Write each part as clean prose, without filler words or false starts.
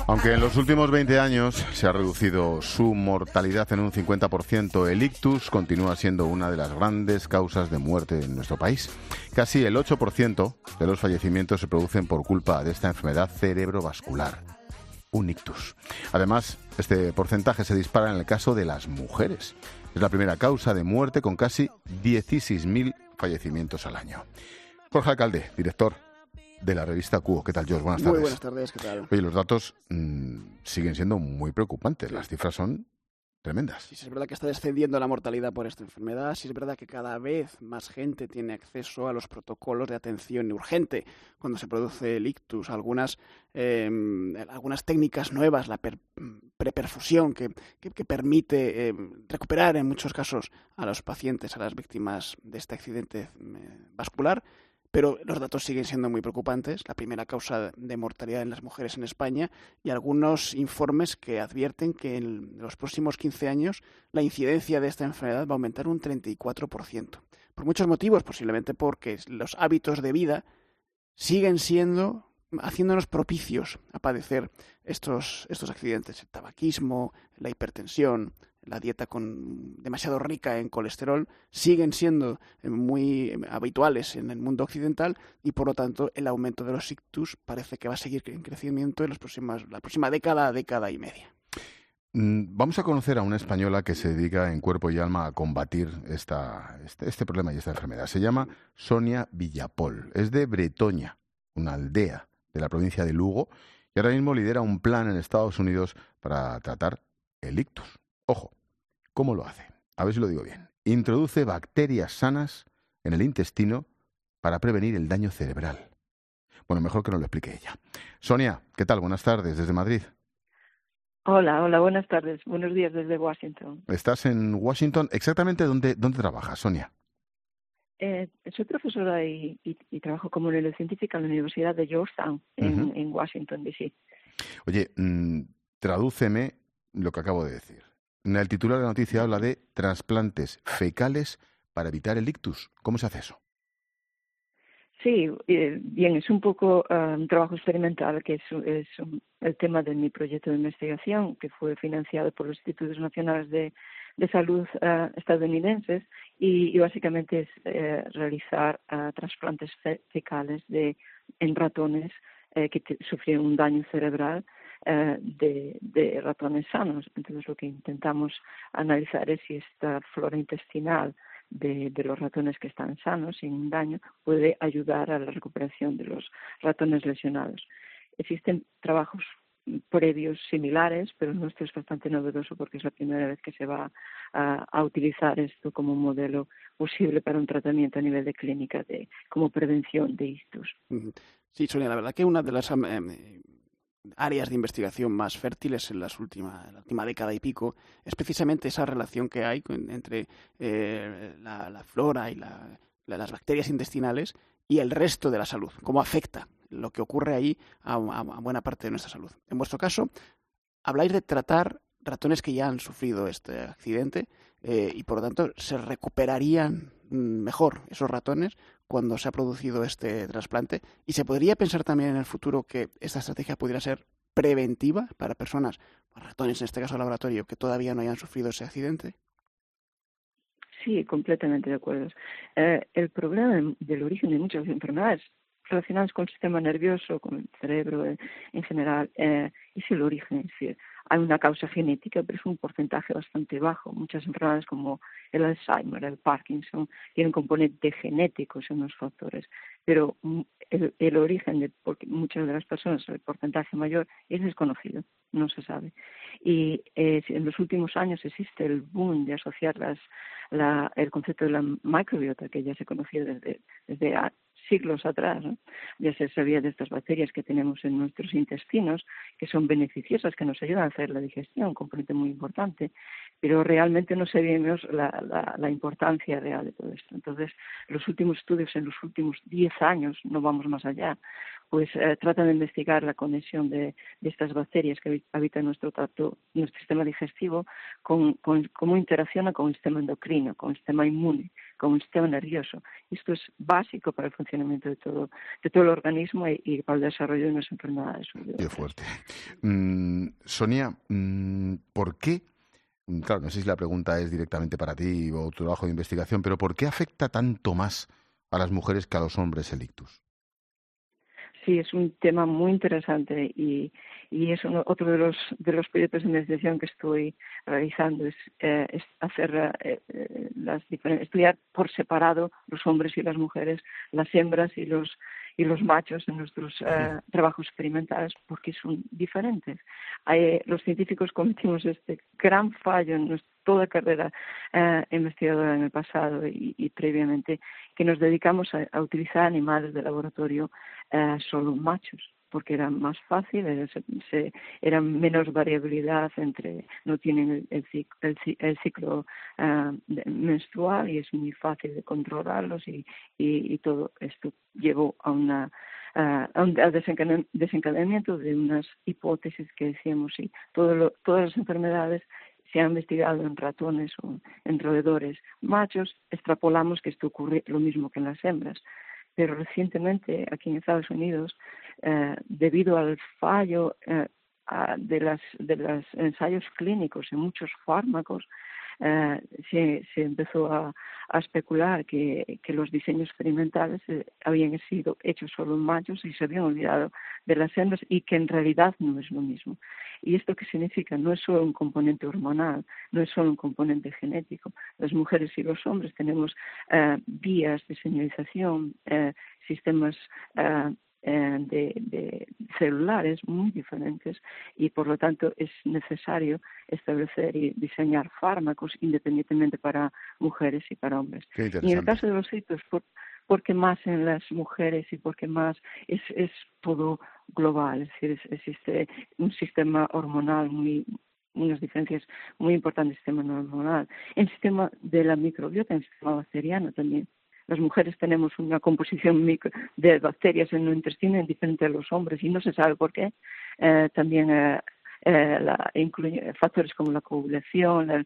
Aunque en los últimos 20 años se ha reducido su mortalidad en un 50%, el ictus continúa siendo una de las grandes causas de muerte en nuestro país. Casi el 8% de los fallecimientos se producen por culpa de esta enfermedad cerebrovascular, un ictus. Además, este porcentaje se dispara en el caso de las mujeres. Es la primera causa de muerte con casi 16.000 fallecimientos al año. Jorge Alcalde, director de la revista Cuo. ¿Qué tal, George? Buenas tardes. Muy buenas tardes, ¿qué tal? Oye, los datos siguen siendo muy preocupantes. Las cifras son tremendas. Sí, es verdad que está descendiendo la mortalidad por esta enfermedad. Sí, es verdad que cada vez más gente tiene acceso a los protocolos de atención urgente cuando se produce el ictus. Algunas técnicas nuevas, la preperfusión, que permite recuperar en muchos casos a los pacientes, a las víctimas de este accidente vascular. Pero los datos siguen siendo muy preocupantes, la primera causa de mortalidad en las mujeres en España, y algunos informes que advierten que en los próximos 15 años la incidencia de esta enfermedad va a aumentar un 34%. Por muchos motivos, posiblemente porque los hábitos de vida siguen haciéndonos propicios a padecer estos accidentes. El tabaquismo, la hipertensión, la dieta demasiado rica en colesterol siguen siendo muy habituales en el mundo occidental, y por lo tanto el aumento de los ictus parece que va a seguir en crecimiento en la próxima década y media. Vamos a conocer a una española que se dedica en cuerpo y alma a combatir este problema y esta enfermedad. Se llama Sonia Villapol. Es de Bretoña, una aldea de la provincia de Lugo, y ahora mismo lidera un plan en Estados Unidos para tratar el ictus. Ojo, ¿cómo lo hace? A ver si lo digo bien. Introduce bacterias sanas en el intestino para prevenir el daño cerebral. Bueno, mejor que nos lo explique ella. Sonia, ¿qué tal? Buenas tardes desde Madrid. Hola, buenas tardes. Buenos días desde Washington. ¿Estás en Washington? ¿Exactamente dónde trabajas, Sonia? Soy profesora y trabajo como neurocientífica en la Universidad de Georgetown, en Washington, D.C. Oye, tradúceme lo que acabo de decir. El titular de la noticia habla de trasplantes fecales para evitar el ictus. ¿Cómo se hace eso? Sí, bien, es un poco un trabajo experimental, que es el tema de mi proyecto de investigación, que fue financiado por los Institutos Nacionales de Salud estadounidenses, y básicamente es realizar trasplantes fecales en ratones que sufrieron un daño cerebral de ratones sanos. Entonces lo que intentamos analizar es si esta flora intestinal de los ratones que están sanos, sin daño, puede ayudar a la recuperación de los ratones lesionados. Existen trabajos previos similares, pero el nuestro es bastante novedoso porque es la primera vez que se va a utilizar esto como un modelo posible para un tratamiento a nivel de clínica como prevención de ictus. Sí, Sonia, la verdad que una de las áreas de investigación más fértiles en la última década y pico es precisamente esa relación que hay entre la flora y las bacterias intestinales y el resto de la salud, cómo afecta lo que ocurre ahí a buena parte de nuestra salud. En vuestro caso, habláis de tratar ratones que ya han sufrido este accidente y por lo tanto se recuperarían mejor esos ratones cuando se ha producido este trasplante, y se podría pensar también en el futuro que esta estrategia pudiera ser preventiva para personas, ratones en este caso laboratorio, que todavía no hayan sufrido ese accidente. Sí, completamente de acuerdo. El problema del origen de muchas enfermedades relacionadas con el sistema nervioso, con el cerebro en general, es el origen. Es decir, hay una causa genética, pero es un porcentaje bastante bajo. Muchas enfermedades como el Alzheimer, el Parkinson, tienen componentes genéticos en los factores, pero el origen porque muchas de las personas, el porcentaje mayor, es desconocido, no se sabe. Y en los últimos años existe el boom de asociar el concepto de la microbiota, que ya se conocía desde siglos atrás, ¿no? Ya se sabía de estas bacterias que tenemos en nuestros intestinos, que son beneficiosas, que nos ayudan a hacer la digestión, un componente muy importante, pero realmente no sabíamos la importancia real de todo esto. Entonces, los últimos estudios en los últimos 10 años, no vamos más allá, pues tratan de investigar la conexión de estas bacterias que habitan nuestro sistema digestivo, cómo interacciona con el sistema endocrino, con el sistema inmune, con el sistema nervioso. Esto es básico para el funcionamiento de todo el organismo y para el desarrollo de unas enfermedades. Qué fuerte. Sonia, ¿por qué? Claro, no sé si la pregunta es directamente para ti o tu trabajo de investigación, pero ¿por qué afecta tanto más a las mujeres que a los hombres el ictus? Sí, es un tema muy interesante y es otro de los proyectos de investigación que estoy realizando, es hacer estudiar por separado los hombres y las mujeres, las hembras y los machos en nuestros trabajos experimentales, porque son diferentes. Los científicos cometimos este gran fallo en toda carrera investigadora en el pasado y previamente, que nos dedicamos a utilizar animales de laboratorio solo machos, porque era más fácil, era menos variabilidad no tienen el ciclo menstrual y es muy fácil de controlarlos y todo esto llevó a un desencadenamiento de unas hipótesis que decíamos, sí, todas las enfermedades se han investigado en ratones o en roedores machos, extrapolamos que esto ocurre lo mismo que en las hembras. Pero recientemente, aquí en Estados Unidos, debido al fallo de los ensayos clínicos en muchos fármacos, se empezó a especular que los diseños experimentales habían sido hechos solo en machos y se habían olvidado de las hembras y que en realidad no es lo mismo. ¿Y esto qué significa? No es solo un componente hormonal, no es solo un componente genético. Las mujeres y los hombres tenemos vías de señalización, sistemas de celulares muy diferentes y por lo tanto es necesario establecer y diseñar fármacos independientemente para mujeres y para hombres. Y en el caso de los ictus, porque más en las mujeres y porque más es todo global, es decir, existe un sistema hormonal unas diferencias muy importantes en el sistema hormonal, en el sistema de la microbiota, en el sistema bacteriano también. Las mujeres tenemos una composición de bacterias en el intestino diferente a los hombres y no se sabe por qué. También incluye factores como la coagulación,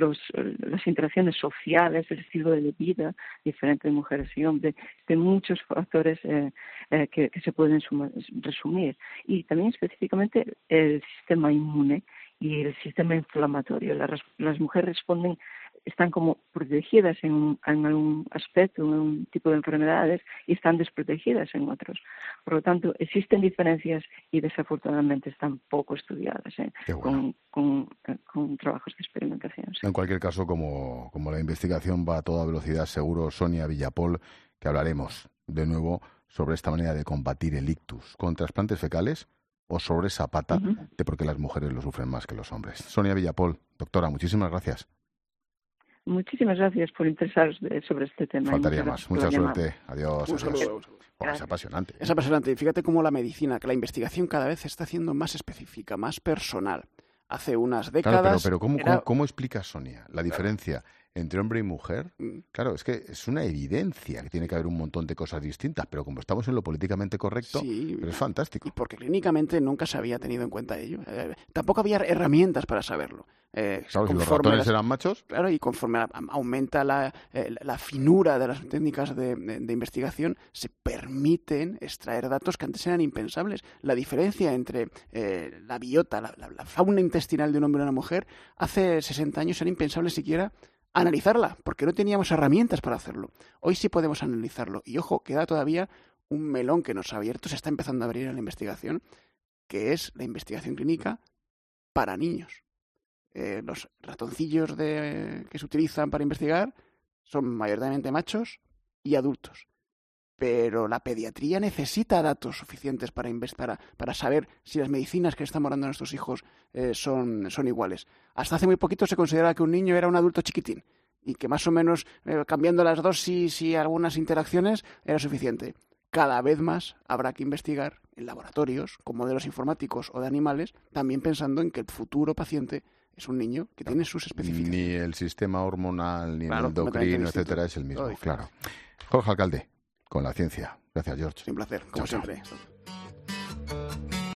las interacciones sociales, el estilo de vida diferente de mujeres y hombres, de muchos factores que se pueden resumir. Y también específicamente el sistema inmune y el sistema inflamatorio. Las mujeres están como protegidas en algún aspecto, en un tipo de enfermedades, y están desprotegidas en otros. Por lo tanto, existen diferencias y desafortunadamente están poco estudiadas bueno. con trabajos de experimentación. Sí. En cualquier caso, como la investigación va a toda velocidad, seguro, Sonia Villapol, que hablaremos de nuevo sobre esta manera de combatir el ictus con trasplantes fecales o sobre esa pata de por qué las mujeres lo sufren más que los hombres. Sonia Villapol, doctora, muchísimas gracias. Muchísimas gracias por interesaros sobre este tema. Faltaría más. Mucha suerte. Adiós. Un saludo. Es apasionante. Es apasionante. Y fíjate cómo la medicina, que la investigación cada vez se está haciendo más específica, más personal. Hace unas décadas... Claro, pero ¿cómo explica Sonia la diferencia entre hombre y mujer? Claro, es que es una evidencia que tiene que haber un montón de cosas distintas, pero como estamos en lo políticamente correcto, sí, pero es fantástico. Y porque clínicamente nunca se había tenido en cuenta ello. Tampoco había herramientas para saberlo. Claro, si los ratones eran machos... Claro, y conforme aumenta la finura de las técnicas de investigación, se permiten extraer datos que antes eran impensables. La diferencia entre la biota, la fauna intestinal de un hombre y una mujer, hace 60 años era impensable siquiera analizarla, porque no teníamos herramientas para hacerlo. Hoy sí podemos analizarlo. Y ojo, queda todavía un melón que nos ha abierto, se está empezando a abrir en la investigación, que es la investigación clínica para niños. Los ratoncillos que se utilizan para investigar son mayoritariamente machos y adultos. Pero la pediatría necesita datos suficientes para saber si las medicinas que estamos dando a nuestros hijos son iguales. Hasta hace muy poquito se consideraba que un niño era un adulto chiquitín y que más o menos cambiando las dosis y algunas interacciones era suficiente. Cada vez más habrá que investigar en laboratorios con modelos informáticos o de animales, también pensando en que el futuro paciente es un niño que tiene sus especificidades. Ni el sistema hormonal, ni el endocrino, etcétera, es el mismo, claro. Jorge Alcalde, con la ciencia. Gracias, George. Un placer, como siempre.